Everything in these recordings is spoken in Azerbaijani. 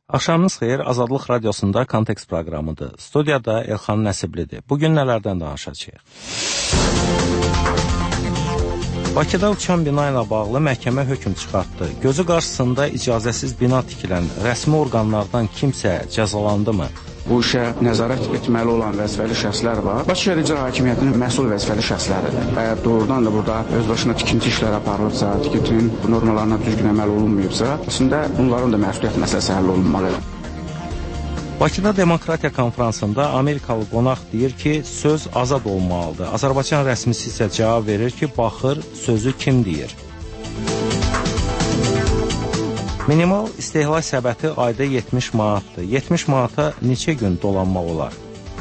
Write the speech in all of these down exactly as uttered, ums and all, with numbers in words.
Axşamınız xeyir, Azadlıq Radiosunda Kontekst proqramıdır. Studiyada Elxan Nəsiblidir. Bugün nələrdən danışacağıq? Bakıda uçan bina ilə bağlı məhkəmə hökm çıxartdı. Gözü qarşısında icazəsiz bina tikilən rəsmi orqanlardan kimsə cəzalandımı? Bu işə nəzarət etməli olan vəzifəli şəxslər var. Bakı Şəhər İcra Hakimiyyətinin məsul vəzifəli şəxsləridir. Əgər doğrudan da burada özbaşına tikinti işləri aparılıbsa, tikintinin normalarına düzgün əməl olunmayıbsa, əslində bunların da məsuliyyət məsələsi həll olunmalıdır. Bakıda Demokratiya konfransında Amerikalı qonaq deyir ki, söz azad olmalıdır. Azərbaycan rəsmisi isə cavab verir ki, baxır, sözü kim deyir? Minimal istehlak səbəti ayda yetmiş manatdır. yetmiş manata neçə gün dolanmaq olar?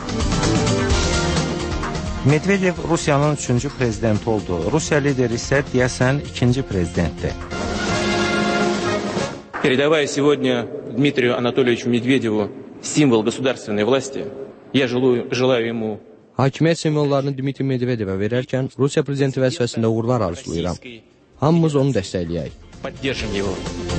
Medvedev Rusiyanın üçüncü prezidenti oldu. Rusiya lideri isə deyəsən ikinci prezidentdir. Передавая сегодня Дмитрию Анатольевичу Медведеву символ государственной власти, я желаю, желаю ему... Hakimiyyət simvollarını Dmitri Medvedevə verərkən Rusiya prezidenti vəzifəsində uğurlar arzulayıram. Hamımız onu dəstəkləyək. Поддержим его.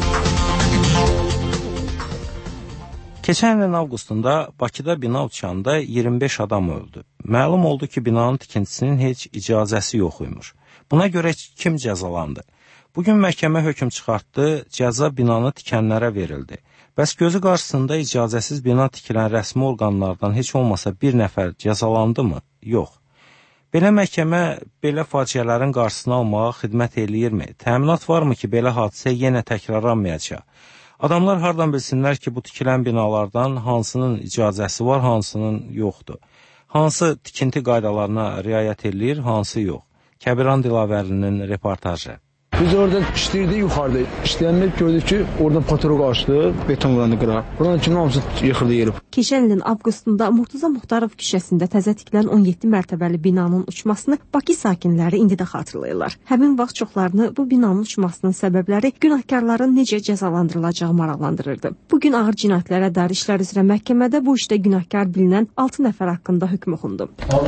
Keçən ilin avqustunda Bakıda bina uçanda iyirmi beş adam öldü. Məlum oldu ki, binanın tikintisinin heç icazəsi yox imiş. Buna görə kim cəzalandı? Bugün məhkəmə hökm çıxartdı, cəza binanı tikənlərə verildi. Bəs gözü qarşısında icazəsiz bina tikilən rəsmi orqanlardan heç olmasa bir nəfər cəzalandı mı? Yox. Belə məhkəmə belə faciələrin qarşısını almağa xidmət eləyirmi? Təminat varmı ki, belə hadisə yenə təkrarlanmayacaq? Adamlar hardan bilsinlər ki, bu tikilən binalardan hansının icazəsi var, hansının yoxdur? Hansı tikinti qaydalarına riayət eləyir, hansı yox? Kəbiran Dilavərlinin reportajı. Biz orada işləyirdik yuxarıda. İşləyəndə gördük ki, oradan patoroq açdı, beton qıranı qırar. Buradan kimin hamısı yıxıldı yerib. Keçən ilin avqustunda Murtuza Muxtarov küçəsində təzə tikilən on yeddi mərtəbəli binanın uçmasını Bakı sakinləri indi də xatırlayırlar. Həmin vaxt çoxlarını bu binanın uçmasının səbəbləri günahkarların necə cəzalandırılacağı maraqlandırırdı. Bugün ağır cinayətlərə dair işlər üzrə məhkəmədə bu işdə günahkar bilinən altı nəfər haqqında hökm oxundu.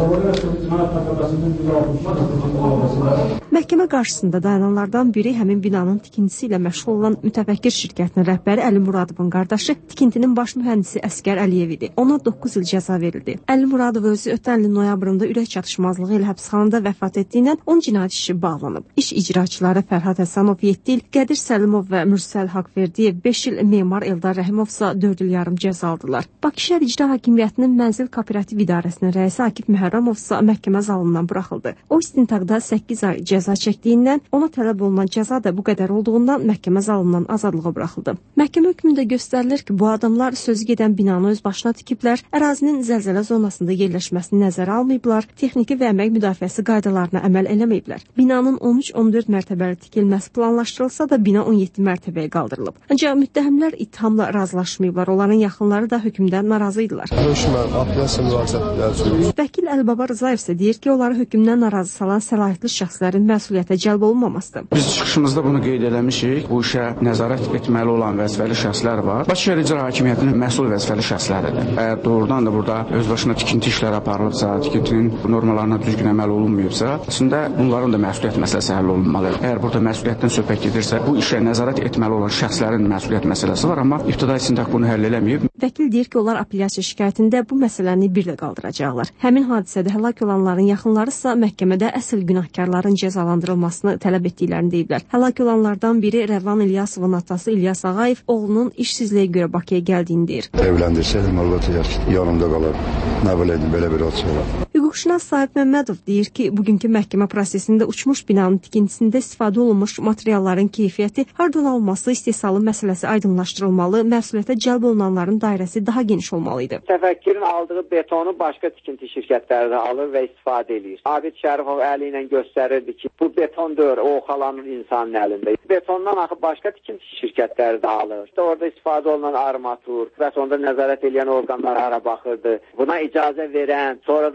Məhkəmə qarşısında dayananlardan biri həmin binanın tikintisi ilə məşğul olan mütəfəkkir şirkətinin rəhbəri Əli Muradovun qardaşı, tikintinin baş mühəndisi Əsgər Əliyev idi. Ona doqquz il cəza verildi. Əli Muradov özü ötən ilin noyabrında ürək çatışmazlığı ilə həbsxanada vəfat etdiyindən on cinayət işi bağlanıb. İş icraçıları Fərhad Həsənov yeddi il, Qədir Səlimov və Mürsəl Haqverdiyev beş il, memar Eldar Rəhimovsa dörd il yarım cəza aldılar. Bakı Şəhər İcra Hakimiyyətinin Mənzil Kooperativ İdarəsinin rəisi Akif Məhərrəmovsa məhkəmə zalından buraxıldı. O istintaqda səkkiz ay cəza çəkdiyindən ona tələb olunan cəza da bu qədər olduğundan məhkəmə zalından azadlığa buraxıldı. Məhkəmə hökmündə göstərilir ki, bu adamlar sözü gedən binanı öz başına tikiblər, ərazinin zəlzələ zonasında yerləşməsini nəzərə almayıblar, texniki və əmək müdafiəsi qaydalarına əməl eləməyiblər. Binanın on üç on dörd mərtəbəli tikilməsi planlaşdırılsa da bina on yeddi mərtəbəyə qaldırılıb. Ancaq müttəhimlər ittihamla razılaşmayıblar, onların yaxınları da hökmdən narazı idilər. Hökmən apellyasiya müraciətləri. Vəkil Əlibaba Rızayev isə deyir ki, onları hökmdən narazı salan səlahiyyətli şəxslərin məsuliyyətə cəlb olunmamasıdır. Biz çıxışımızda bunu qeyd eləmişik. Bu işə nəzarət etməli olan vəzifəli şəxslər var. Bakı Şəhər İcra Hakimiyyətinin məsul vəzifəli şəxsləridir. Əgər doğrudan da burada özbaşına tikinti işləri aparılıbsa, tikintinin normalarına düzgün əməl olunmayıbsa, əslində bunların da məsuliyyət məsələsi həll olunmalıdır. Əgər burada məsuliyyətdən söhbət gedirsə, bu işə nəzarət etməli olan şəxslərin məsuliyyət məsələsi var, amma ibtidai istintaq bunu həll eləməyib. Vəkil deyir ki, onlar apellyasiya şikayətində bu məsələni bir də qaldıracaqlar. Həmin hadisədə həlak olanların yaxınları isə məhkəmədə əsl günahkarların cəzalandırılmasını tələb etdiklərini deyiblər. Həlak olanlardan biri Rəvan İlyasovun atası İlyas Ağayev oğlunun işsizliyə görə Bakıya gəldiyini deyir. Evləndirsəydim, Allah yanımda qalar. Nə biləydim, belə bir hadisە olar. Hüquqşünas Sahib Məmmədov deyir ki, bugünkü məhkəmə prosesində uçmuş binanın tikintisində istifadə olunmuş materialların keyfiyyəti, hardan alınması, istehsalı məsələsi aydınlaşdırılmalı, məsuliyyətə cəlb olunanların dairəsi daha geniş olmalıydı. Təfəkkirin aldığı betonu başqa tikinti şirkətləri də alır və istifadə edir. Abid Şərifov əli ilə göstərirdi ki, bu beton deyil, o xalanın insanın əlində. Betondan axı başqa tikinti şirkətləri də alır. İşte orada istifadə olunan armatur, bəs onda nəzarət edən orqanlar hara baxırdı. Buna icazə verən, sonradan isə bunu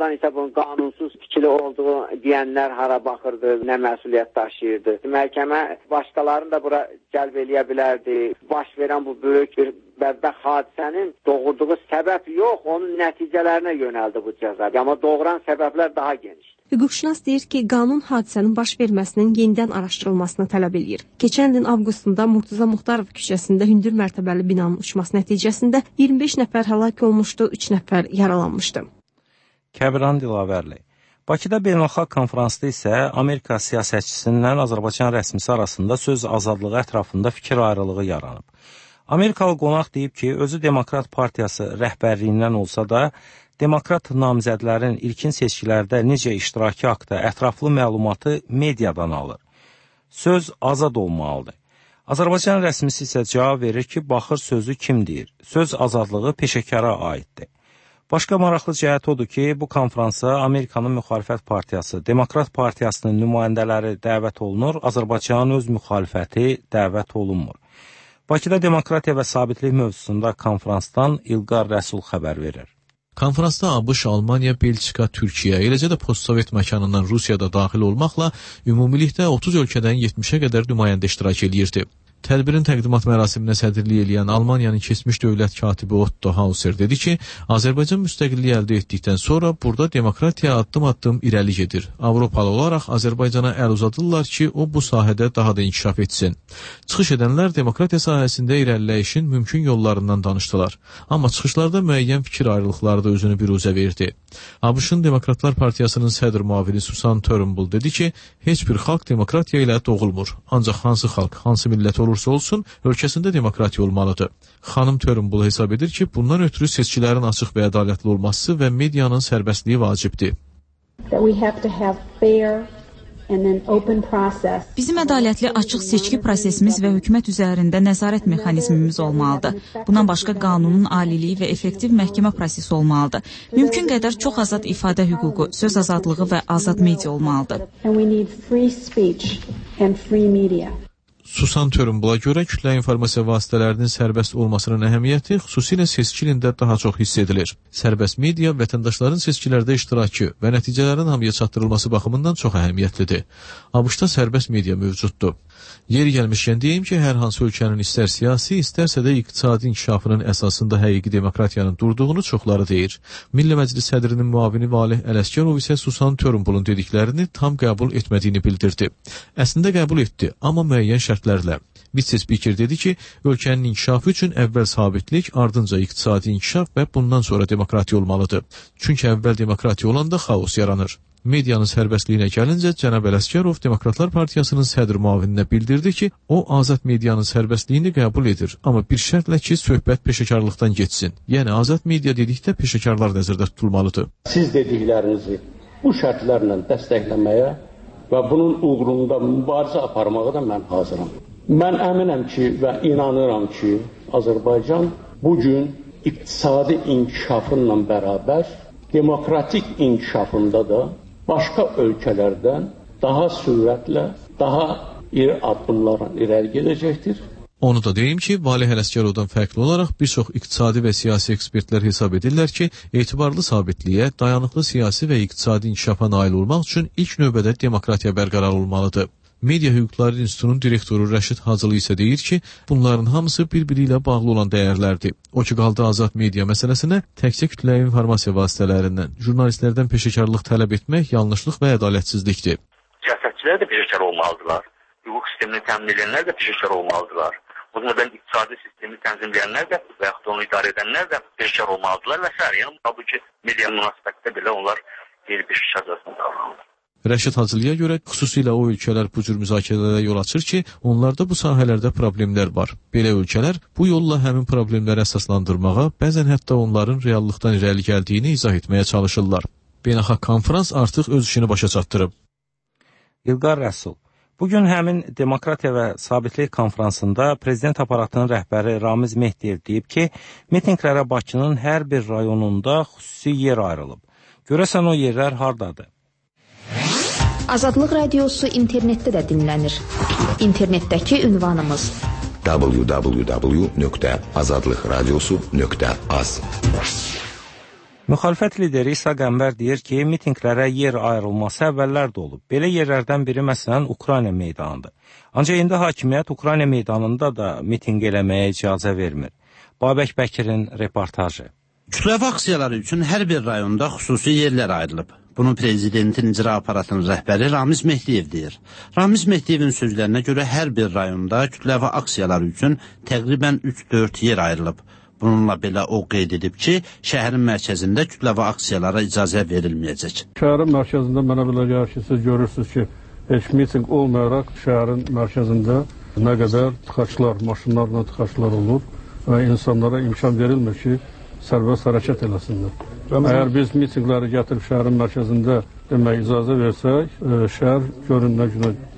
bunun qanunsuz tikili olduğu deyənlər hara baxırdı, nə məsuliyyət daşıyırdı. Məhkəmə başqalarını da bura cəlb eləyə bilərdi. Baş verən bu böyük bir bədbəxt hadisənin doğurduğu səbəb yox, onun nəticələrinə yönəldi bu cəza. Amma doğuran səbəblər daha genişdir. Hüquqşünas deyir ki, qanun hadisənin baş verməsinin yenidən araşdırılmasını tələb eləyir. Keçən ilin avqustunda Murtuza Muxtarov küçəsində hündür mərtəbəli binanın uçması nəticəsində iyirmi beş nəfər həlak olmuşdu, üç nəfər yaralanmışdı. Kəbran Dilavərli. Bakıda beynəlxalq konfransda isə Amerika siyasətçisindən Azərbaycan rəsmisi arasında söz azadlığı ətrafında fikir ayrılığı yaranıb. Amerikalı qonaq deyib ki, özü Demokrat Partiyası rəhbərliyindən olsa da, Demokrat namizədlərin ilkin seçkilərdə necə iştiraki haqda ətraflı məlumatı mediadan alır. Söz azad olmalıdır. Azərbaycan rəsmisi isə cavab verir ki, baxır sözü kim deyir? Söz azadlığı peşəkara aiddir. Başqa maraqlı cəhət odur ki, bu konfransa Amerikanın müxalifət partiyası, Demokrat Partiyasının nümayəndələri dəvət olunur, Azərbaycanın öz müxalifəti dəvət olunmur. Bakıda demokratiya və sabitlik mövzusunda konfransdan İlqar Rəsul xəbər verir. Konferansda ABŞ, Almaniya, Belçika, Türkiyə, eləcə də postsovet məkanından Rusiyada daxil olmaqla ümumilikdə otuz ölkədən yetmişə qədər nümayəndə iştirak edirdi. Tədbirin təqdimat mərasiminə sədrlik eləyən Almaniyanın keçmiş dövlət katibi Otto Hauser dedi ki, Azərbaycan müstəqilliyi əldə etdikdən sonra burada demokratiya addım-addım irəli gedir. Avropalı olaraq Azərbaycana əl uzadırlar ki, o bu sahədə daha da inkişaf etsin. Çıxış edənlər demokratiya sahəsində irəliləyişin mümkün yollarından danışdılar. Amma çıxışlarda müəyyən fikir ayrılıqları da özünü biruzə verdi. ABŞ-ın Demokratlar Partiyasının sədr müavini Susan Turnbull dedi ki, heç bir xalq demokratiya ilə doğulmur. Ancaq hansı xalq, hansı millət olursa olsun, ölkəsində demokratiya olmalıdır. Xanım Turnbull hesab edir ki, bundan ötürü seçkilərin açıq və ədalətli olması və medianın sərbəstliyi vacibdir. Bizim ədalətli açıq seçki prosesimiz və hökumət üzərində nəzarət mexanizmimiz olmalıdır. Bundan başqa qanunun aliliyi və effektiv məhkəmə prosesi olmalıdır. Mümkün qədər çox azad ifadə hüququ, söz azadlığı və azad media olmalıdır. Susan Turnbulla görə kütlə informasiya vasitələrinin sərbəst olmasının əhəmiyyəti xüsusilə seçki ilində daha çox hiss edilir. Sərbəst media vətəndaşların seçkilərdə iştirakı və nəticələrin hamıya çatdırılması baxımından çox əhəmiyyətlidir. ABŞ-da sərbəst media mövcuddur. Yeri gəlmişkən deyim ki, hər hansı ölkənin istər siyasi, istərsə də iqtisadi inkişafının əsasında həqiqi demokratiyanın durduğunu çoxları deyir. Milli Məclis sədrinin müavini Valih Ələsgərov isə Susan Turnbullun dediklərini tam qəbul etmədiyini bildirdi. Əslində qəbul etdi, amma müəyyən şərtlərlə. Vitse-spiker dedi ki, ölkənin inkişafı üçün əvvəl sabitlik, ardınca iqtisadi inkişaf və bundan sonra demokratiya olmalıdır. Çünki əvvəl demokratiya olanda xaos yaranır. Medianın sərbəstliyinə gəlincə, cənab Ələsgərov Demokratlar Partiyasının sədr müavininə bildirdi ki, o azad medianın sərbəstliyini qəbul edir, amma bir şərtlə ki, söhbət peşəkarlıqdan geçsin. Yəni, azad media dedikdə peşəkarlar nəzərdə tutulmalıdır. Siz dediklərinizi bu şərtlərlə dəstəkləməyə və bunun uğrunda mübarizə aparmağa da mən hazıram. Mən əminəm ki və inanıram ki, Azərbaycan bugün iqtisadi inkişafınla bərabər demokratik inkişafında da başqa ölkələrdən daha sürətlə, daha iri addımlarla irəli gedəcəkdir. Onu da deyim ki, Valih Ələsgərovdan fərqli olaraq bir çox iqtisadi və siyasi ekspertlər hesab edirlər ki, etibarlı sabitliyə, dayanıqlı siyasi və iqtisadi inkişafa nail olmaq üçün ilk növbədə demokratiya bərqərar olmalıdır. Media Hüquqları İnstitutunun direktoru Rəşid Hacılı isə deyir ki, bunların hamısı bir-biri ilə bağlı olan dəyərlərdir. O ki, qaldı azad media məsələsinə, təkcə kütləvi informasiya vasitələrindən, jurnalistlərdən peşəkarlıq tələb etmək yanlışlıq və ədalətsizlikdir. Siyasətçilər də peşəkar olmalıdırlar. Hüquq sistemini təmin edənlər də peşəkar olmalıdırlar. O zaman iqtisadi sistemi tənzimləyənlər də və yaxud da onu idarə edənlər də peşəkar olmalıdırlar və s. Yəni, bu ki, media münasibətdə belə onlar qeyri-peşəkar cəzasında davranırlar. Rəşid Hacılıya görə xüsusilə o ölkələr bu cür müzakirələrə yol açır ki, onlarda bu sahələrdə problemlər var. Belə ölkələr bu yolla həmin problemləri əsaslandırmağa, bəzən hətta onların reallıqdan irəli gəldiyini izah etməyə çalışırlar. Beynəlxalq konferans artıq öz işini başa çatdırıb. İlqar Rəsul, bugün həmin Demokratiya və Sabitlik konferansında prezident aparatının rəhbəri Ramiz Mehdiyev deyib ki, mitinqlərə Bakının hər bir rayonunda xüsusi yer ayrılıb. Görəsən o yerlər hardadır? Azadlıq radiosu internetdə də dinlənir. İnternetdəki ünvanımız w w w nöqtə azadlıq radiosu nöqtə az. Müxalifət lideri İsa Qəmbər deyir ki, mitinqlərə yer ayrılması əvvəllər də olub. Belə yerlərdən biri məsələn Ukrayna meydanıdır. Ancaq indi hakimiyyət Ukrayna meydanında da mitinq eləməyə icazə vermir. Babək Bəkirin reportajı. Kütləvi aksiyaları üçün hər bir rayonda xüsusi yerlər ayrılıb. Bunu prezidentin icra aparatının rəhbəri Ramiz Mehdiyev deyir. Ramiz Mehdiyevin sözlərinə görə hər bir rayonda kütləvi aksiyaları üçün təqribən üç dörd yer ayrılıb. Bununla belə o qeyd edib ki, şəhərin mərkəzində kütləvi aksiyalara icazə verilməyəcək. Şəhərin mərkəzində mənə belə gəlir ki, siz görürsünüz ki, heç miting olmayaraq şəhərin mərkəzində nə qədər tıxaçlar, maşınlarla tıxaçlar olur və insanlara imkan verilmir ki, sərbəst hərəkət eləsinlər. Əgər biz mitingləri gətirib şəhərin mərkəzində demək icazə versək, şəhər görünmə günə düşər.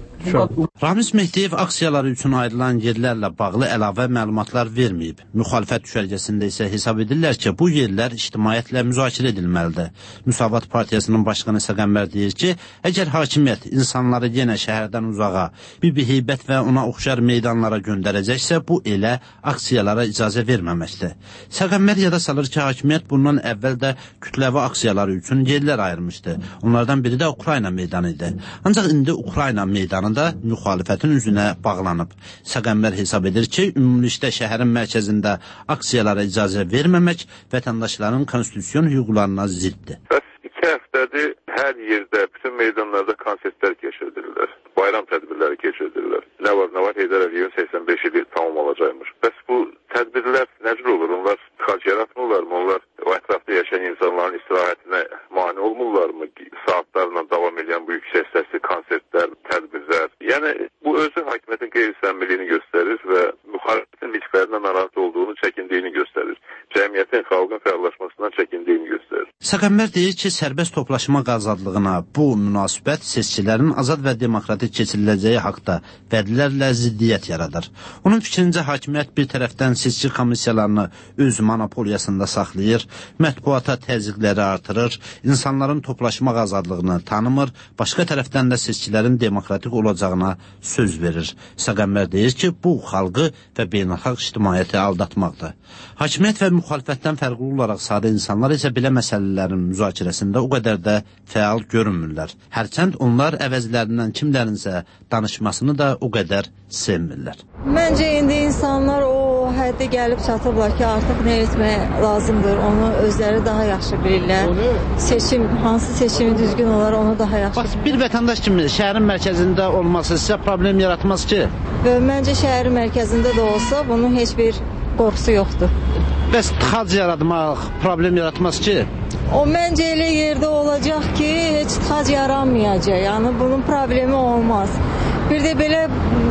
Ramiz Mehdiyev aksiyaları üçün ayrılan yerlərlə bağlı əlavə məlumatlar verməyib. Müxalifət düşərgəsində isə hesab edirlər ki, bu yerlər ictimaiyyətlə müzakirə edilməlidir. Müsavat Partiyasının başqanı İsa Qəmbər deyir ki, əgər hakimiyyət insanları yenə şəhərdən uzağa, Bibi Heybət və ona oxşar meydanlara göndərəcəksə, bu elə aksiyalara icazə verməməkdir. İsa Qəmbər yada salır ki, hakimiyyət bundan əvvəl də kütləvi aksiyaları üçün yerlər ayırmışdı. Onlardan biri də Ukrayna meydanı idi. Ancaq indi Ukrayna meydanı da müxalifətin üzünə bağlanıb. İsa Qəmbər hesab edir ki, ümumilikdə şəhərin mərkəzində aksiyalara icazə verməmək vətəndaşların konstitusiyon hüquqlarına ziddir. Bəs iki həftədir hər yerdə, bütün meydanlarda konsertlər keçirdilər. Bayram tədbirləri keçirdilər. Nə var, nə var, Heydər Əliyevin səksən beş ili tamam olacaqmış. Bəs bu tədbirlər necə olur? Onlar tıxac yaratmırlar mı? Onlar o ətrafda yaşayan insanların istirahətinə mane olmurlar mı? Saatlarla davam edən bu yüksək səsli konsertlər, tədbirlər. Yəni, bu özü hakimiyyətin qeyri-səmiliyini göstərir və müxalifətin mitinglərindən narahat olduğunu, çəkindiyini göstərir. Cəmiyyətin, xalqın fəallaşmasından çəkindiyini göstərir. İsa Qəmbər deyir ki, sərbəst toplaşmaq azadlığına bu münasibət seçkilərin azad və demokratik keçiriləcəyi haqda vədlərlə ziddiyyət yaradır. Onun fikrincə, hakimiyyət bir tərəfdən seçki komissiyalarını öz monopoliyasında saxlayır, mətbuata təzyiqləri artırır, insanların toplaşmaq azadlığını tanımır, başqa tərəfdən də seçkilərin demokratik olacağına söz verir. İsa Qəmbər deyir ki, bu xalqı və beynəlxalq ictimaiyyəti aldatmaqdır. Hakimiyyət və müxalifətdən fərqli olaraq sadə insanlar isə belə məsələlərin müzakirəsində o qədər də fəal görünmürlər. Hərçənd onlar əvəzlərindən kimlərinsə danışmasını da o qədər sevmirlər. Məncə indi insanlar o həddə gəlib çatıblar ki, artıq nə etmək lazımdır, onu özləri daha yaxşı bilirlər. Seçim, hansı seçimi düzgün olar, onu daha yaxşı bilirlər. Bir vətəndaş kimi şəhərin mərkəzində olması sizə problem yaratmaz ki? Məncə şəhərin mərkəzində də olsa, bunun heç bir qorxusu yoxdur. Bəs tıxac yaratmaq problem yaratmaz ki? O məncə elə yerdə olacaq ki, heç tıxac yaranmayacaq. Yəni, bunun problemi olmaz. Bir də belə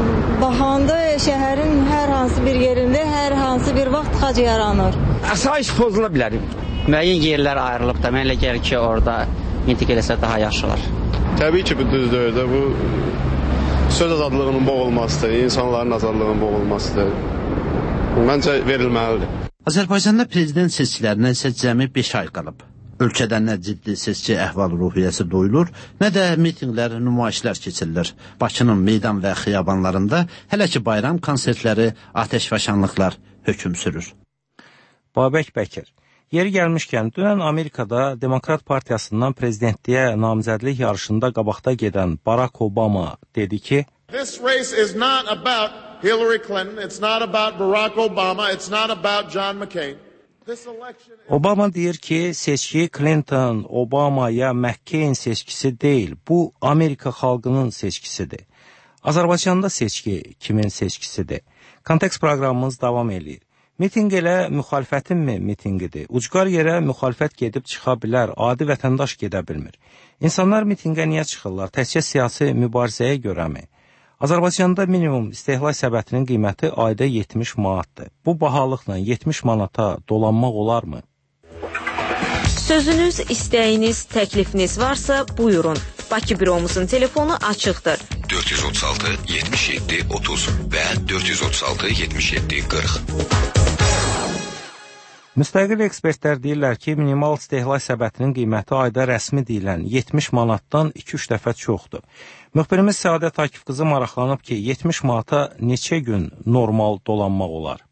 baxanda şəhərin hər hansı bir yerində, hər hansı bir vaxt tıxac yaranır. Asayiş pozula bilər. Müəyyən yerlər ayrılıb da, mənə elə gəlir ki, orada miting eləsə daha yaxşı olar. Təbii ki, bu düzdür də, bu söz azadlığının boğulmasıdır, insanların azadlığının boğulmasıdır. Məncə verilməlidir. Azərbaycanda prezident seçkilərinə isə cəmi beş ay qalıb. Ölkədə nə ciddi seçki əhval-ruhiyyəsi doyulur, nə də mitinglər, nümayişlər keçirilir. Bakının meydan və xiyabanlarında hələ ki bayram konsertləri, atəşfəşanlıqlar hökm sürür. Babək Bəkir. Yeri gəlmişkən, dünən Amerikada Demokrat Partiyasından prezidentliyə namizədlik yarışında qabaqda gedən Barack Obama dedi ki, This race is not about Hillary Clinton, it's not about Barack Obama, it's not about John McCain. Obama deyir ki, seçki Clinton, Obama ya McCain seçkisi deyil, bu Amerika xalqının seçkisidir. Azərbaycanda seçki kimin seçkisidir? Kontekst proqramımız davam edir. Miting elə müxalifətinmi mitingidir? Ucqar yerə müxalifət gedib çıxa bilər, adi vətəndaş gedə bilmir. İnsanlar mitingə niyə çıxırlar? Təkcə siyasi mübarizəyə görəmi? Azərbaycanda minimum istehlak səbətinin qiyməti ayda yetmiş manatdır. Bu bahalıqla yetmiş manata dolanmaq olarmı? Sözünüz, istəyiniz, təklifiniz varsa buyurun. Bakı büromuzun telefonu açıqdır. dörd yüz otuz altı yetmiş yeddi otuz və dörd yüz otuz altı yetmiş yeddi qırx. Müstəqil ekspertlər deyirlər ki, minimal istehlak səbətinin qiyməti ayda rəsmi deyilən yetmiş manatdan iki üç dəfə çoxdur. Müxbirimiz Səadət Akif qızı maraqlanıb ki, yetmiş manata neçə gün normal dolanmaq olar? Mən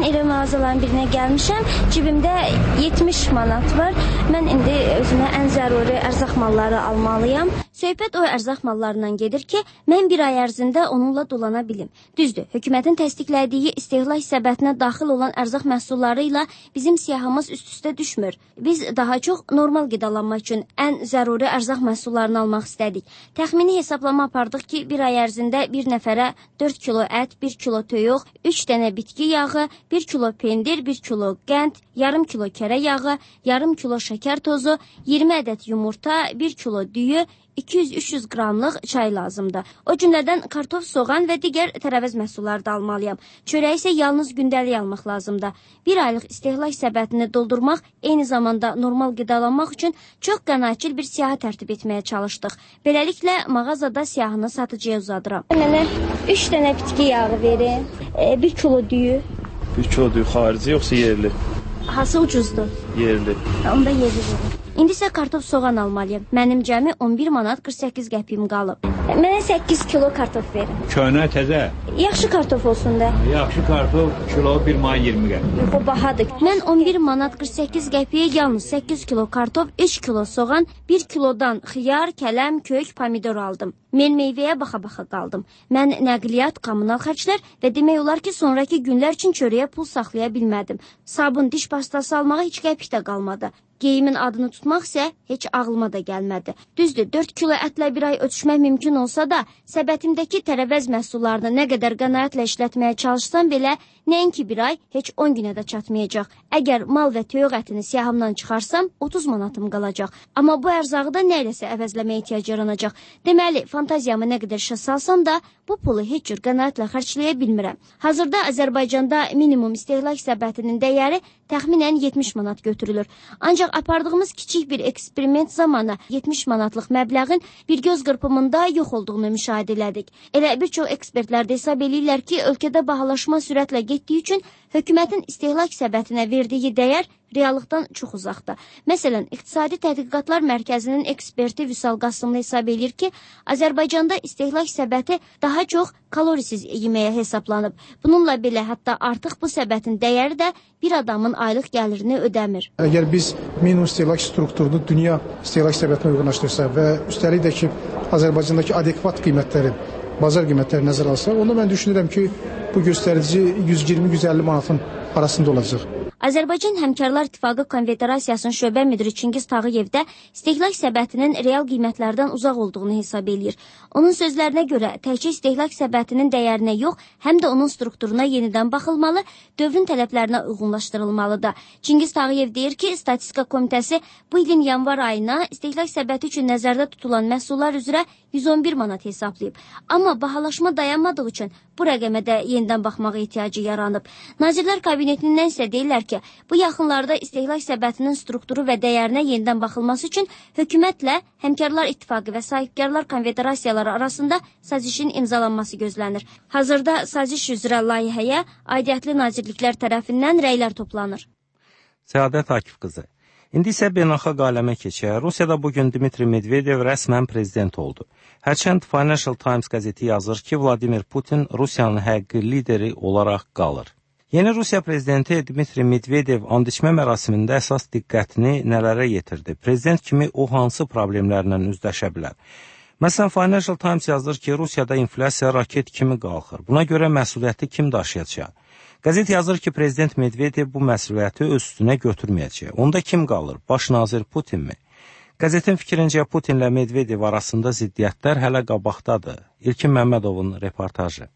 elə mağazaların birinə gəlmişəm. Cibimdə yetmiş manat var. Mən indi özümə ən zəruri ərzaq malları almalıyam. Söhbət o ərzaq mallarından gedir ki, mən bir ay ərzində onunla dolana bilim. Düzdür, hökumətin təsdiqlədiyi istehlak səbətinə daxil olan ərzaq məhsulları ilə bizim siyahımız üst-üstə düşmür. Biz daha çox normal qidalanmaq üçün ən zəruri ərzaq məhsullarını almaq istədik. Təxmini hesablama apardıq ki, bir ay ərzində bir nəfərə dörd kilo ət, bir kilo toyuq, üç dənə bitki yağı, bir kilo pendir, bir kilo qənd, yarım kilo kərə yağı, yarım kilo şəkər tozu, iyirmi ədəd yumurta, bir kilo düyü, iki yüz üç yüz qramlıq çay lazımdır. O cümlədən kartof, soğan və digər tərəvəz məhsulları da almalıyam. Çörəyi isə yalnız gündəlik almaq lazımdır. Bir aylıq istehlak səbətini doldurmaq, eyni zamanda normal qidalanmaq üçün çox qənaətçil bir siyahı tərtib etməyə çalışdıq. Beləliklə, mağazada siyahını satıcıya uzadıram. Mənə üç dənə bitki yağı verin, bir kilo düyü. Bir kilo düyü xarici yoxsa yerli? Hası ucuzdur? Yerli. Onda yerli verin. İndi isə kartof, soğan almalıyım. Mənim cəmi on bir manat qırx səkkiz qəpiyim qalıb. Mənə səkkiz kilo kartof verin. Köhnə, təzə? Yaxşı kartof olsun da. Yaxşı kartof kilo bir manat iyirmi qəpik. Yox, o bahadır. Mən on bir manat qırx səkkiz qəpiyə yalnız səkkiz kilo kartof, üç kilo soğan, bir kilodan xiyar, kələm, kök, pomidor aldım. Mən meyvəyə baxa-baxa qaldım. Mən nəqliyyat, kommunal xərclər və demək olar ki, sonraki günlər üçün çörəyə pul saxlaya bilmədim. Sabun, diş pastası almağa heç qəpik də qalmadı. Geyimin adını tutmaq isə heç ağlıma da gəlmədi. Düzdür, dörd kilo ətlə bir ay ötüşmək mümkün olsa da, səbətimdəki tərəvəz məhsullarını nə qədər qənaətlə işlətməyə çalışsam belə, nəinki bir ay, heç on günə də çatmayacaq. Əgər mal və toyuq ətini siyahımdan çıxarsam, otuz manatım qalacaq. Amma bu ərzağı da nə iləsə əvəzləməyə ehtiyac yaranacaq. Deməli, fantaziyamı nə qədər işə salsam da, bu pulu heç cür qənaətlə xərcləyə bilmirəm. Hazırda Azərbaycanda minimum istehlak səbətinin dəyəri təxminən yetmiş manat götürülür. Ancaq apardığımız kiçik bir eksperiment zamanı yetmiş manatlıq məbləğin bir göz qırpımında yox olduğunu müşahidə elədik. Elə bir çox ekspertlər də hesab eləyirlər ki, ölkədə bahalaşma sürətlə getdiyi üçün hökumətin istehlak səbətinə verdiyi dəyər reallıqdan çox uzaqdır. Məsələn, İqtisadi Tədqiqatlar Mərkəzinin eksperti Vüsal Qasımlı hesab edir ki, Azərbaycanda istehlak səbəti daha çox kalorisiz yeməyə hesablanıb. Bununla belə hətta artıq bu səbətin dəyəri də bir adamın aylıq gəlirini ödəmir. Əgər biz minimum istehlak strukturunu dünya istehlak səbətinə uyğunlaşdırsa və üstəlik də ki, Azərbaycandakı adekvat qiymətləri, bazar qiymətləri nəzərə alsa, onda mən düşünürəm ki, bu göstərici yüz iyirmi yüz əlli manatın arasında olacaq. Azərbaycan Həmkarlar İttifaqı Konfederasiyasının şöbə müdiri Çingiz Tağıyev də istehlak səbətinin real qiymətlərdən uzaq olduğunu hesab eləyir. Onun sözlərinə görə təkcə istehlak səbətinin dəyərinə yox, həm də onun strukturuna yenidən baxılmalı, dövrün tələblərinə uyğunlaşdırılmalıdır. Çingiz Tağıyev deyir ki, Statistika Komitəsi bu ilin yanvar ayına istehlak səbəti üçün nəzərdə tutulan məhsullar üzrə yüz on bir manat hesablayıb. Amma bahalaşma dayanmadığı üçün bu rəqəmə də yenidən baxmağa ehtiyacı yaranıb. Nazirlər Kabinetindən isə deyirlər ki, bu yaxınlarda istehlak səbətinin strukturu və dəyərinə yenidən baxılması üçün hökumətlə Həmkarlar İttifaqı və Sahibkarlar Konfederasiyaları arasında sazişin imzalanması gözlənir. Hazırda saziş üzrə layihəyə aidiyyətli nazirliklər tərəfindən rəylər toplanır. Səadət Akif qızı. İndi isə beynəlxalq aləmə keçək. Rusiyada bugün Dmitri Medvedev rəsmən prezident oldu. Hərçənd Financial Times qəzeti yazır ki, Vladimir Putin Rusiyanın həqiqi lideri olaraq qalır. Yeni Rusiya prezidenti Dmitri Medvedev and içmə mərasimində əsas diqqətini nələrə yetirdi? Prezident kimi o hansı problemlərlə üzləşə bilər? Məsələn, Financial Times yazır ki, Rusiyada inflyasiya raket kimi qalxır. Buna görə məsuliyyəti kim daşıyacaq? Qəzet yazır ki, Prezident Medvedev bu məsuliyyəti öz üstünə götürməyəcək. Onda kim qalır? Baş nazir Putinmi? Qəzetin fikrincə Putinlə Medvedev arasında ziddiyyətlər hələ qabaqdadır. İlkin Məmmədovun reportajı.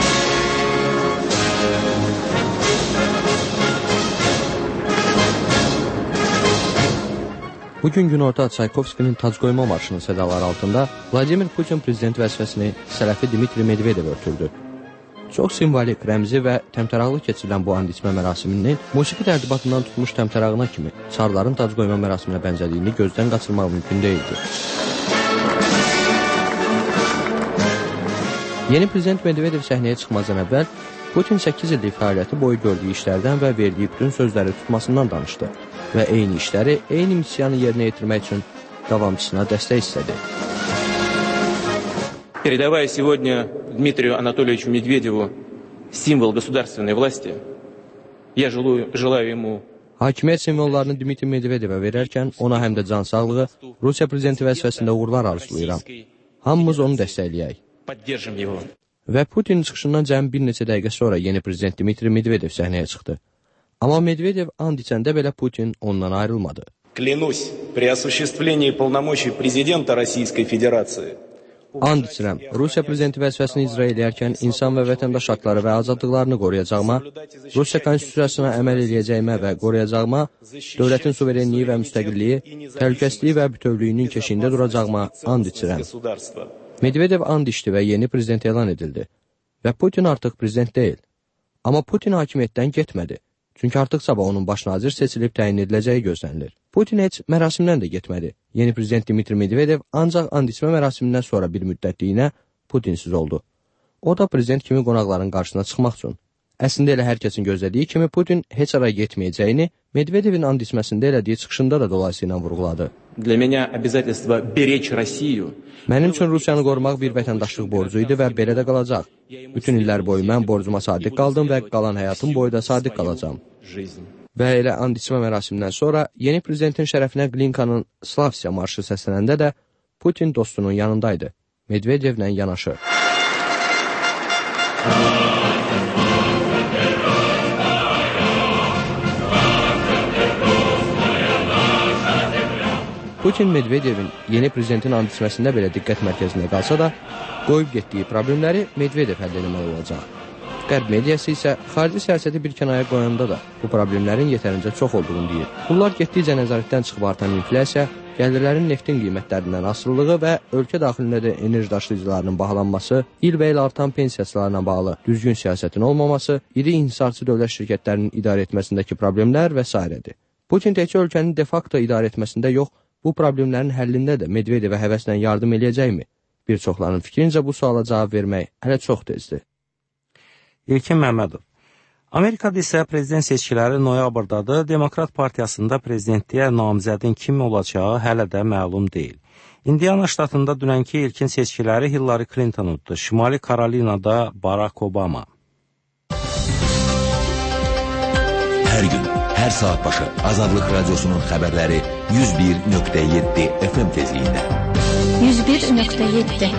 Bugün günorta Çaykovskinin tac qoyma marşının sədaları altında Vladimir Putin prezident vəzifəsini sələfi Dmitri Medvedev ötürdü. Çox simvolik, rəmzi və təmtəraqlı keçirilən bu and içmə mərasiminin musiqi tərtibatından tutmuş təmtərağına kimi çarların tac qoyma mərasiminə bənzədiyini gözdən qaçırmaq mümkün deyildi. Yeni prezident Medvedev səhnəyə çıxmazdan əvvəl Putin səkkiz illik fəaliyyəti boyu gördüyü işlərdən və verdiyi bütün sözləri tutmasından danışdı və eyni işləri, eyni missiyanı yerinə yetirmək üçün davamçısına dəstək istədi. Передавая сегодня Дмитрию Анатольевичу Медведеву символ государственной власти, Я желаю, желаю ему Hakimiyyət simvollarını Dmitri Medvedevə verərkən ona həm də can sağlığı, Rusiya prezidenti vəzifəsində uğurlar arzulayıram. Hamımız onu dəstəkləyək. Və Putin çıxışından cəmi bir neçə dəqiqə sonra yeni prezident Dmitri Medvedev səhnəyə çıxdı. Amma Medvedev and içəndə belə Putin ondan ayrılmadı. Клянусь при осуществлении полномочий президента Российской Федерации. And içirəm, Rusiya prezidenti vəzifəsini icra edərkən insan və vətəndaş haqları və azadlıqlarını qoruyacağıma, Rusiya konstitusiyasına əməl edəcəyimə və qoruyacağıma, dövlətin suverenliyi və müstəqilliyi, təhlükəsizliyi və bütövlüyünün keşiyində duracağıma and içirəm. Medvedev and içdi və yeni prezident elan edildi. Və Putin artıq prezident deyil. Amma Putin hakimiyyətdən getmədi. Çünki artıq sabah onun baş nazir seçilib təyin ediləcəyi gözlənilir. Putin heç mərasimdən də getmədi. Yeni prezident Dmitri Medvedev ancaq and içmə mərasimindən sonra bir müddətliyinə Putinsiz oldu. O da prezident kimi qonaqların qarşısına çıxmaq üçün. Əslində elə hər kəsin gözlədiyi kimi Putin heç ara getməyəcəyini Medvedevin and içməsində elədiyi çıxışında da dolayısıyla vurğuladı. Для меня обязательство беречь Россию. Mənim üçün Rusiyanı qorumaq bir vətəndaşlıq borcu idi və belə də qalacaq. Bütün illər boyu mən borcuma sadiq qaldım və qalan həyatım boyu da sadiq qalacağam. Və elə and içmə mərasimindən sonra yeni prezidentin şərəfinə Glinkanın Slavsiya marşı səslənəndə də Putin dostunun yanındaydı, Medvedevlə yanaşı. Putin Medvedevin yeni prezidentin and içməsində belə diqqət mərkəzində qalsa da, qoyub getdiyi problemləri Medvedev həll etməli olacaq. Qərb mediası isə xarici siyasəti bir kənaya qoyanda da bu problemlərin yetərincə çox olduğunu deyir. Bunlar getdikcə nəzarətdən çıxıb artan inflyasiya, gəlirlərin neftin qiymətlərindən asılılığı və ölkə daxilində də enerji daşıyıcılarının bahalanması, il və il artan pensiyasılarına bağlı düzgün siyasətin olmaması, iri inhisarçı dövlət şirkətlərinin idarə etməsindəki problemlər və s. Putin təkcə ölkənin de facto idarə etməsində yox, bu problemlərin həllində də Medvedevə həvəslə yardım eləyəcəkmi? Bir çoxlarının fikrincə bu suala cavab vermək hələ çox tezdir. İlkin Məmmədov. Amerikada isə prezident seçkiləri noyabrdadır. Demokrat Partiyasında prezidentliyə namizədin kim olacağı hələ də məlum deyil. Indiana ştatında dünənki ilkin seçkiləri Hillary Clinton uddu. Şimali Karolinada Barack Obama. Hər gün, hər saat başı Azadlıq Radyosu'nun xəbərləri yüz bir nöqtə yeddi F M tezliyində. yüz bir nöqtə yeddi.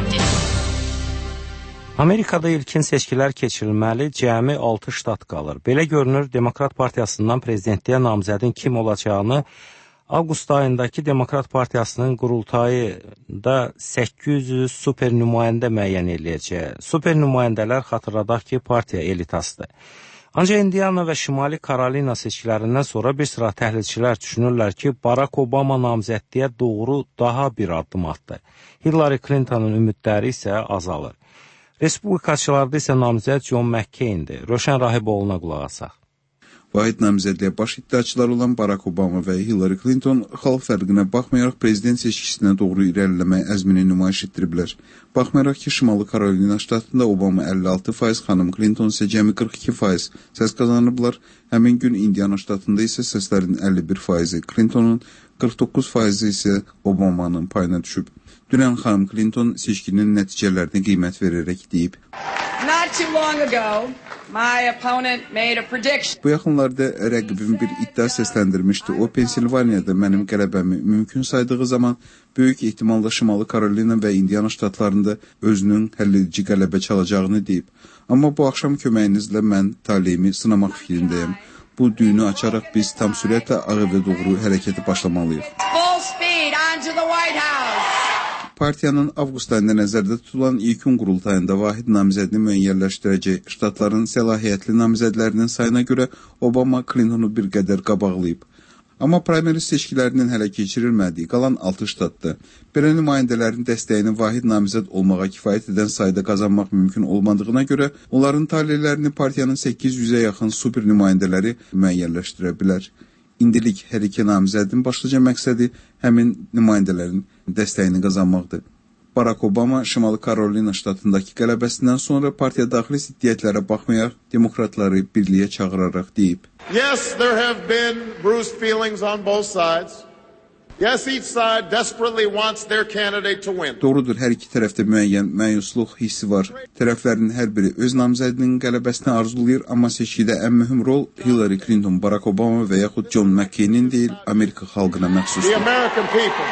Amerikada ilkin seçkilər keçirilməli, cəmi altı ştat qalır. Belə görünür, Demokrat Partiyasından prezidentliyə namizədin kim olacağını avqust ayındakı Demokrat Partiyasının qurultayında səkkiz yüz super nümayəndə müəyyən eləyəcək. Super nümayəndələr xatırladaq ki, partiya elitasıdır. Ancaq Indiana və Şimali Karolina seçkilərindən sonra bir sıra təhlilçilər düşünürlər ki, Barack Obama namizədliyə doğru daha bir addım atdı. Hillary Clinton'un ümidləri isə azalır. Respublikaçılarda isə namizəd John McCain'dir. Röşən Rahiboğlu'na qulaq asaq. Vahid namizədliyə baş iddiaçılar olan Barack Obama və Hillary Clinton xalq fərqinə baxmayaraq prezident seçkisinə doğru irəliləmək əzmini nümayiş etdiriblər. Baxmayaraq ki, Şimali Karolina ştatında Obama əlli altı faiz, xanım Clinton isə cəmi qırx iki faiz səs qazanıblar. Həmin gün Indiana ştatında isə səslərin əlli bir faizi Clinton'un, qırx doqquz faizi isə Obama'nın payına düşüb. Dünən xanım Clinton seçkinin nəticələrini qiymət verərək deyib. Not too long ago, my opponent made a prediction. Bu yaxınlarda rəqibim bir iddia səsləndirmişdi. O, Pensilvaniyada mənim qələbəmi mümkün saydığı zaman böyük ehtimalla Şimali Karolina və Indiana ştatlarında özünün həlledici qələbə çalacağını deyib. Amma bu axşam köməyinizlə mən taleyimi sınamaq fikrindəyim. Bu düyünü açaraq biz tam sürətlə Ağ Evə doğru hərəkəti başlamalıyıq. Full speed onto the White House. Partiyanın avqust ayında nəzərdə tutulan ilkin qurultayında vahid namizədini müəyyənləşdirəcək ştatların səlahiyyətli namizədlərinin sayına görə Obama Clintonu bir qədər qabaqlayıb. Amma primaries seçkilərinin hələ keçirilmədiyi qalan altı ştatda belə nümayəndələrin dəstəyini vahid namizəd olmağa kifayət edən sayda qazanmaq mümkün olmadığına görə onların taleylərini partiyanın səkkiz yüzə yaxın super nümayəndələri müəyyənləşdirə bilər. İndilik hər iki namizədin başlıca məqsədi həmin nümayəndələrin dəstəyini qazanmaqdır. Barack Obama Şimali Karolina ştatındakı qələbəsindən sonra partiya daxili ziddiyyətlərə baxmayaraq demokratları birliyə çağıraraq deyib. Yes, there have been bruised feelings on both sides. Yes, each side desperately wants their candidate to win. Doğrudur, hər iki tərəfdə müəyyən məyusluq hissi var. Tərəflərin hər biri öz namizədinin qələbəsini arzulayır, amma seçkidə ən mühüm rol Hillary Clinton, Barack Obama və yaxud John McCain-in deyil, Amerika xalqına məxsusdur. The American people.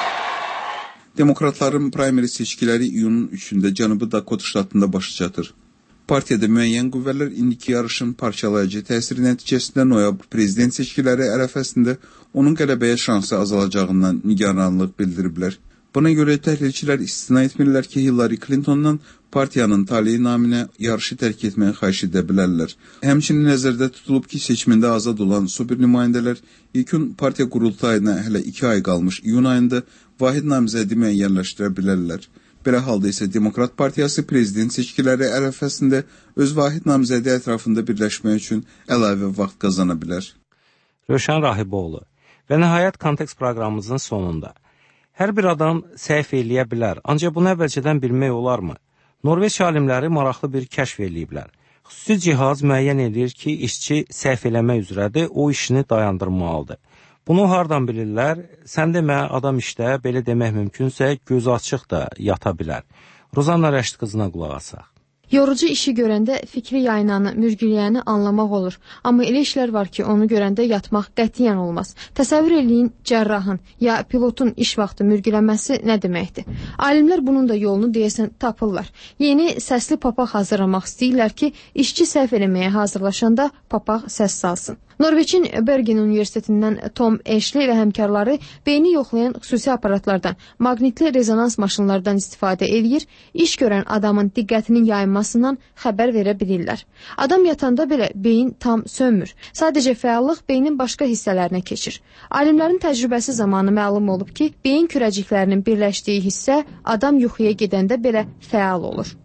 Demokratların primary seçkiləri iyunun üçündə Cənubi Dakota ştatında başa çatır. Partiyada müəyyən qüvvələr indiki yarışın parçalayıcı təsiri nəticəsində noyabr prezident seçkiləri ərəfəsində onun qələbəyə şansı azalacağından nigaranlıq bildiriblər. Buna görə təhlilçilər istisna etmirlər ki, Hillary Clinton'dan partiyanın taleyi naminə yarışı tərk etməyi xahiş edə bilərlər. Həmçinin nəzərdə tutulub ki, seçimində azad olan super nümayəndələr ilkin partiya qurultayına hələ iki ay qalmış iyun ayında vahid namizədi müəyyənləşdirə bilərlər. Belə halda isə Demokrat Partiyası prezident seçkiləri ərəfəsində öz vahid namizədi ətrafında birləşmək üçün əlavə vaxt qazana bilər. Rövşən Rahiboğlu və nəhayət kontekst proqramımızın sonunda. Hər bir adam səhv eləyə bilər, ancaq bunu əvvəlcədən bilmək olarmı? Norveç alimləri maraqlı bir kəşf eləyiblər. Xüsusi cihaz müəyyən edir ki, işçi səhv eləmək üzrədir, o işini dayandırmalıdır. Bunu hardan bilirlər? Sən demə, adam işdə, belə demək mümkünsə, gözü açıq da yata bilər. Rozanna Rəşid qızına qulaq asaq. Yorucu işi görəndə fikri yayınanı, mürgüləyəni anlamaq olur. Amma elə işlər var ki, onu görəndə yatmaq qətiyyən olmaz. Təsəvvür eləyin, cərrahın ya pilotun iş vaxtı mürgüləməsi nə deməkdir? Alimlər bunun da yolunu deyəsən tapırlar. Yeni səsli papaq hazırlamaq istəyirlər ki, işçi səhv eləməyə hazırlaşanda papaq səs salsın. Norveçin Bergen Universitetindən Tom Ashley və həmkarları beyni yoxlayan xüsusi aparatlardan, maqnitli rezonans maşınlardan istifadə edir, iş görən adamın diqqətinin yayınmasından xəbər verə bilirlər. Adam yatanda belə beyin tam sönmür. Sadəcə fəallıq beynin başqa hissələrinə keçir. Alimlərin təcrübəsi zamanı məlum olub ki, beyin kürəciklərinin birləşdiyi hissə adam yuxuya gedəndə belə fəal olur.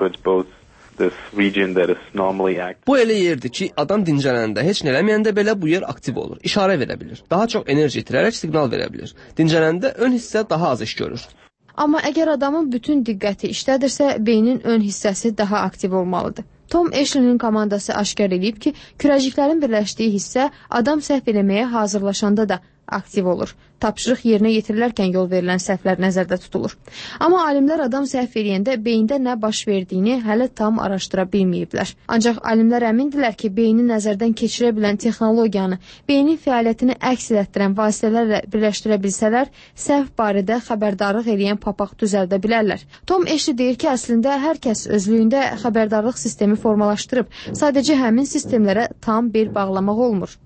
Bu elə yerdir ki, adam dincələndə, heç nə eləməyəndə belə bu yer aktiv olur, işarə verə bilir. Daha çox enerji itirərək siqnal verə bilir. Dincələndə ön hissə daha az iş görür. Amma əgər adamın bütün diqqəti işlədirsə, beynin ön hissəsi daha aktiv olmalıdır. Tom Ashley'nin komandası aşkar edib ki, kürəciklərin birləşdiyi hissə adam səhv eləməyə hazırlaşanda da aktiv olur. Tapşırıq yerinə yetirilərkən yol verilən səhvlər nəzərdə tutulur. Amma alimlər adam səhv eləyəndə beyində nə baş verdiyini hələ tam araşdıra bilməyiblər. Ancaq alimlər əmindirlər ki, beyni nəzərdən keçirə bilən texnologiyanı, beynin fəaliyyətini əks etdirən vasitələrlə birləşdirə bilsələr, səhv barədə xəbərdarlıq eləyən papaq düzəldə bilərlər. Tom Ashley deyir ki, əslində hər kəs özlüyündə xəbərdarlıq sistemi formalaşdırıb, sadəcə həmin sistemlərə tam bir bağlamaq olmur.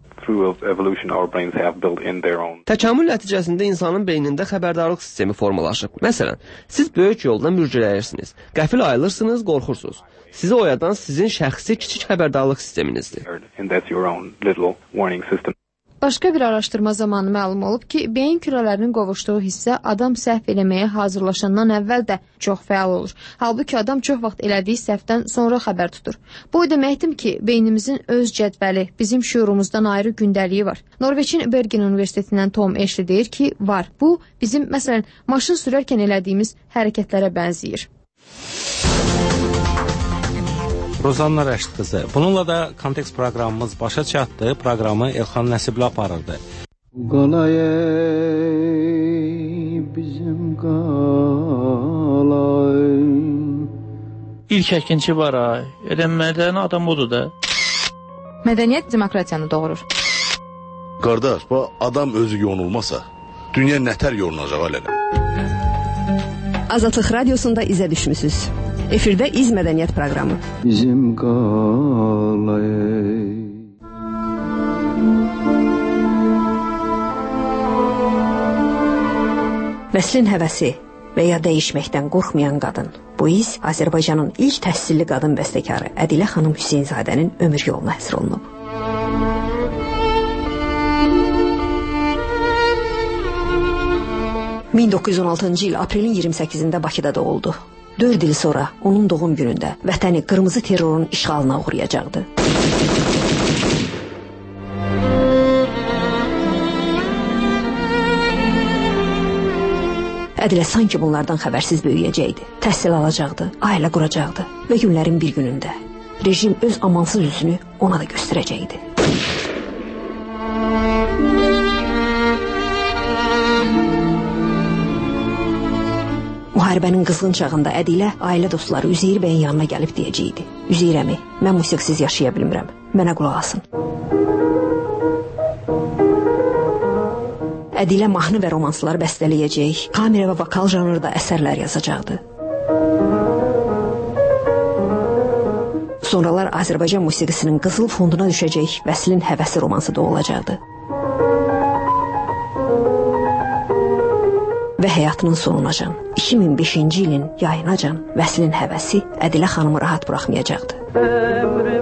Təkamül nəticəsində insanın beynində xəbərdarlıq sistemi formalaşıb. Məsələn, siz böyük yolda mürgüləyirsiniz, qəfil ayılırsınız, qorxursunuz. Sizi oyadan sizin şəxsi kiçik xəbərdarlıq sisteminizdir. Başqa bir araşdırma zamanı məlum olub ki, beyin kürələrinin qovuşduğu hissə adam səhv eləməyə hazırlaşandan əvvəl də çox fəal olur. Halbuki adam çox vaxt elədiyi səhvdən sonra xəbər tutur. Bu deməkdir ki, beynimizin öz cədvəli, bizim şüurumuzdan ayrı gündəliyi var. Norveçin Bergen Universitetindən Tom Ashley deyir ki, var. Bu, bizim, məsələn, maşın sürərkən elədiyimiz hərəkətlərə bənzəyir. Rozanna Rəşid qızı. Bununla da kontekst proqramımız başa çatdı. Proqramı Elxan Nəsibli aparırdı. Qalay bizim qalay. İlk əkinçi var ay. Eləmədən adam odur da. Mədəniyyət demokratiyanı doğurur. Qardaş, bu adam özü yonulmasa, dünya nətər yolunacaq alələ? Azadlıq Radiosunda izə düşmüsünüz. Efirdə İz Mədəniyyət proqramı. Bizim qalay. Vəslin həvəsi və ya dəyişməkdən qorxmayan qadın. Bu iz Azərbaycanın ilk təhsilli qadın bəstəkarı Ədilə xanım Hüseynzadənin ömür yoluna həsr olunub. min doqquz yüz on altıncı il aprelin iyirmi səkkizində Bakıda doğuldu. Dörd il sonra onun doğum günündə vətəni qırmızı terrorun işğalına uğrayacaqdı. Ədilə sanki bunlardan xəbərsiz böyüyəcəkdi. Təhsil alacaqdı, ailə quracaqdı və günlərin bir günündə rejim öz amansız üzünü ona da göstərəcəkdi. Müharibənin qızğın çağında Ədilə ailə dostları Üzeyir bəyin yanına gəlib deyəcəkdi. Üzeyir əmi, mən musiqisiz yaşaya bilmirəm. Mənə qulaq asın. Ədilə mahnı və romanslar bəstələyəcək, kamera və vokal janrda əsərlər yazacaqdı. Sonralar Azərbaycan musiqisinin qızıl fonduna düşəcək Vəslin həvəsi romansı da olacaqdı. Və həyatının sonunacan, iki min beşinci ilin yayınacan Vəslin həvəsi Ədilə xanımı rahat buraxmayacaqdı.